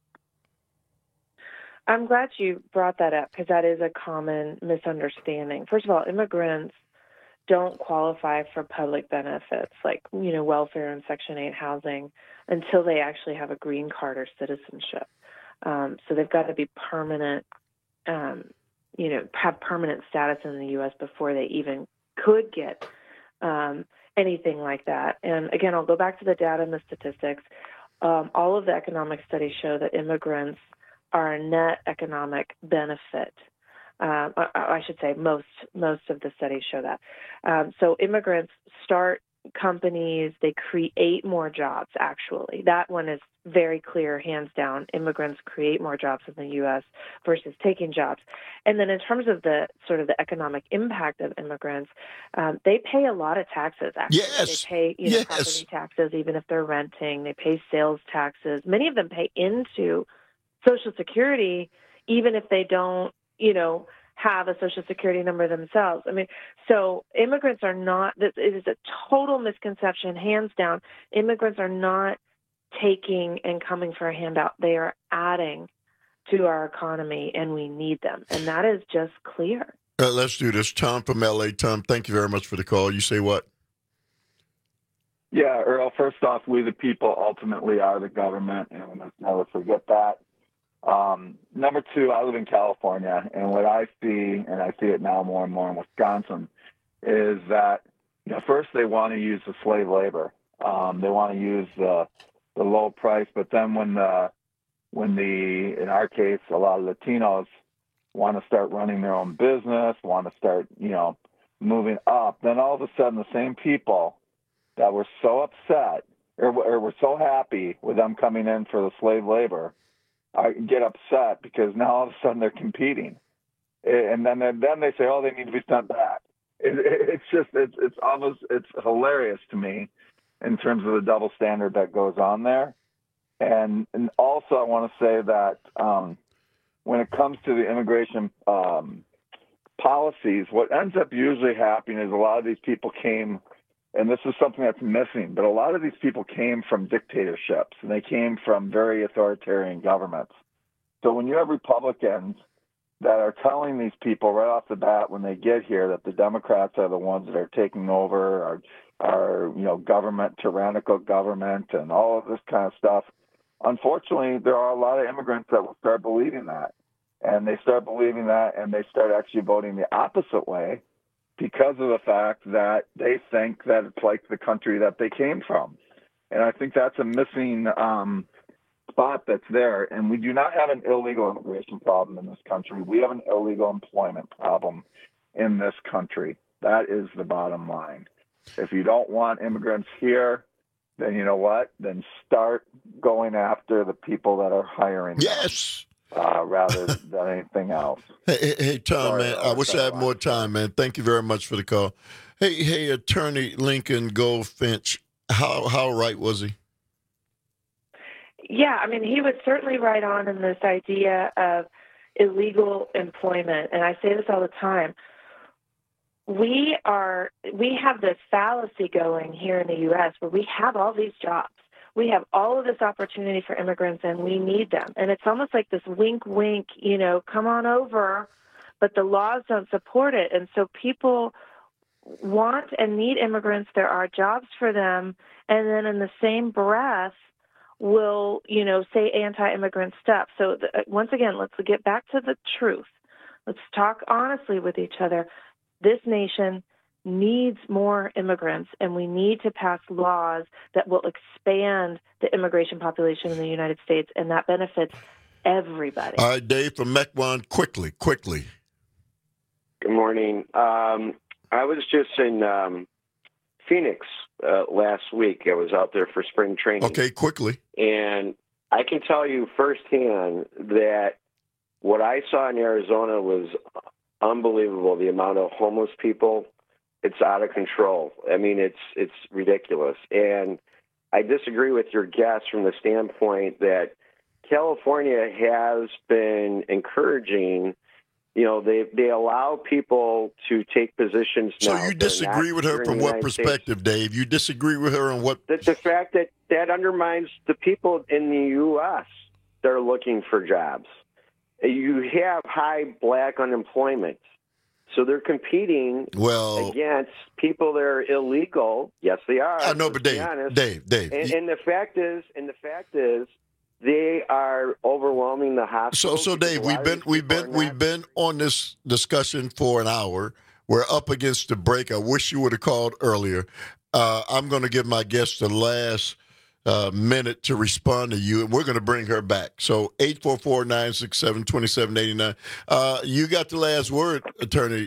I'm glad you brought that up because that is a common misunderstanding. First of all, immigrants don't qualify for public benefits like, welfare and Section 8 housing until they actually have a green card or citizenship. So they've got to be permanent, have permanent status in the U.S. before they even could get anything like that. And again, I'll go back to the data and the statistics. All of the economic studies show that immigrants are a net economic benefit. I should say most of the studies show that. So immigrants start companies, they create more jobs, actually. That one is very clear, hands down. Immigrants create more jobs in the U.S. versus taking jobs. And then in terms of the sort of the economic impact of immigrants, they pay a lot of taxes, actually. Yes. They pay property taxes, even if they're renting. They pay sales taxes. Many of them pay into Social Security, even if they don't, have a Social Security number themselves. I mean, so immigrants are not, it is a total misconception, hands down. Immigrants are not taking and coming for a handout. They are adding to our economy, and we need them. And that is just clear. Let's do this. Tom from L.A. Tom, thank you very much for the call. You say what? Yeah, Earl, first off, we the people ultimately are the government, and we must never forget that. Number two, I live in California, and what I see, and I see it now more and more in Wisconsin, is that first they want to use the slave labor. They want to use the low price, but then when in our case, a lot of Latinos want to start running their own business, want to start, moving up. Then all of a sudden, the same people that were so upset or were so happy with them coming in for the slave labor get upset because now all of a sudden they're competing. And then they say, oh, they need to be sent back. It's hilarious to me in terms of the double standard that goes on there. And also I want to say that when it comes to the immigration policies, what ends up usually happening is a lot of these people came, and this is something that's missing, but a lot of these people came from dictatorships, and they came from very authoritarian governments. So when you have Republicans that are telling these people right off the bat when they get here that the Democrats are the ones that are taking over our government, tyrannical government, and all of this kind of stuff, unfortunately, there are a lot of immigrants that will start believing that. And they start believing that, and they start actually voting the opposite way because of the fact that they think that it's like the country that they came from. And I think that's a missing spot that's there. And we do not have an illegal immigration problem in this country. We have an illegal employment problem in this country. That is the bottom line. If you don't want immigrants here, then you know what? Then start going after the people that are hiring. Yes. Rather than anything else. Hey, Tom, man, I wish I had more time, man. Thank you very much for the call. Hey, Attorney Lincoln Goldfinch, how right was he? Yeah, I mean, he was certainly right on in this idea of illegal employment, and I say this all the time. We have this fallacy going here in the U.S. where we have all these jobs. We have all of this opportunity for immigrants, and we need them. And it's almost like this wink, wink, come on over, but the laws don't support it. And so people want and need immigrants. There are jobs for them. And then in the same breath will, say anti-immigrant stuff. So once again, let's get back to the truth. Let's talk honestly with each other. This nation needs more immigrants, and we need to pass laws that will expand the immigration population in the United States, and that benefits everybody. All right, Dave from Mequon, quickly. Good morning. I was just in Phoenix last week. I was out there for spring training. Okay, quickly. And I can tell you firsthand that what I saw in Arizona was unbelievable, the amount of homeless people. It's out of control. I mean, it's ridiculous. And I disagree with your guest from the standpoint that California has been encouraging, they allow people to take positions now. So you disagree with her from what perspective, Dave? You disagree with her on what? The fact that undermines the people in the U.S. that are looking for jobs. You have high black unemployment. So they're competing against people that are illegal. Yes, they are. I know, but Dave. And the fact is, they are overwhelming the hospital. So Dave, we've been on this discussion for an hour. We're up against the break. I wish you would have called earlier. I'm going to give my guest the last minute to respond to you, and we're going to bring her back. So 844-967-2789. You got the last word, Attorney.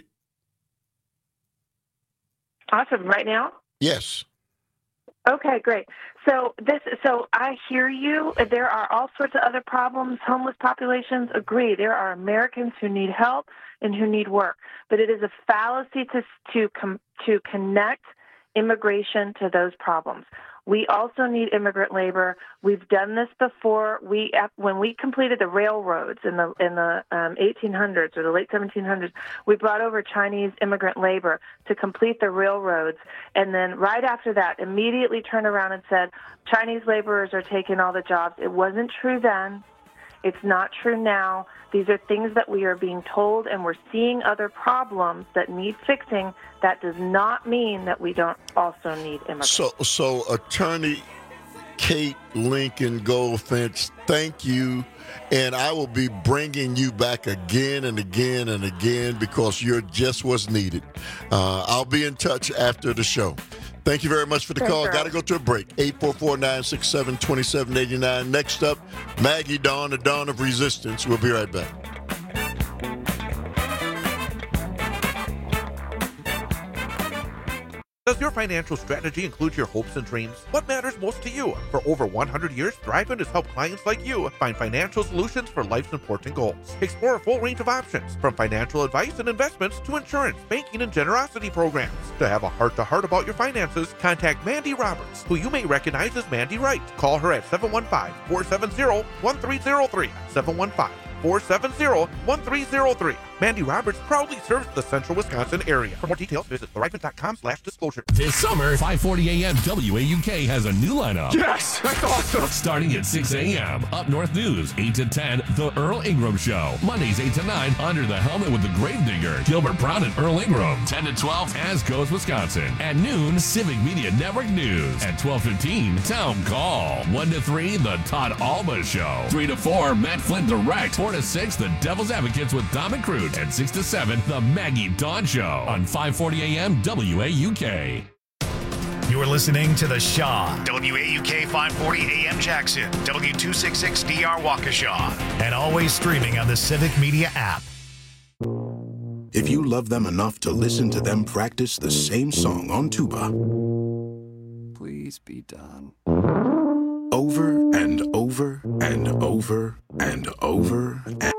Awesome. Right now? Yes. Okay, great. So I hear you. There are all sorts of other problems. Homeless populations, agree. There are Americans who need help and who need work, but it is a fallacy to connect immigration to those problems. We also need immigrant labor. We've done this before. When we completed the railroads in the 1800s or the late 1700s, we brought over Chinese immigrant labor to complete the railroads. And then right after that, immediately turned around and said, Chinese laborers are taking all the jobs. It wasn't true then. It's not true now. These are things that we are being told, and we're seeing other problems that need fixing. That does not mean that we don't also need immigrants. So Attorney Kate Lincoln Goldfinch, thank you. And I will be bringing you back again and again and again because you're just what's needed. I'll be in touch after the show. Thank you very much for the call. Got to go to a break. 844-967-2789. Next up, Maggie Dawn, the Dawn of Resistance. We'll be right back. Does your financial strategy include your hopes and dreams? What matters most to you? For over 100 years, Thrivent has helped clients like you find financial solutions for life's important goals. Explore a full range of options, from financial advice and investments to insurance, banking, and generosity programs. To have a heart-to-heart about your finances, contact Mandy Roberts, who you may recognize as Mandy Wright. Call her at 715-470-1303. 715-470-1303. Mandy Roberts proudly serves the central Wisconsin area. For more details, visit thrivent.com/disclosure. This summer, 540 AM WAUK has a new lineup. Yes, that's awesome. Starting at 6 a.m., Up North News, 8 to 10, The Earl Ingram Show. Mondays, 8 to 9, Under the Helmet with the Gravedigger, Gilbert Brown and Earl Ingram. 10 to 12, As Goes Wisconsin. At noon, Civic Media Network News. At 12:15, Town Call. 1 to 3, The Todd Alba Show. 3 to 4, Matt Flynn Direct. 4 to 6, The Devil's Advocates with Dom and Crute. And 6 to 7, The Maggie Dawn Show on 540 AM WAUK. You're listening to The Shaw, WAUK 540 AM Jackson, W266DR Waukesha, and always streaming on the Civic Media app. If you love them enough to listen to them practice the same song on tuba, please be done. Over and over and over and over and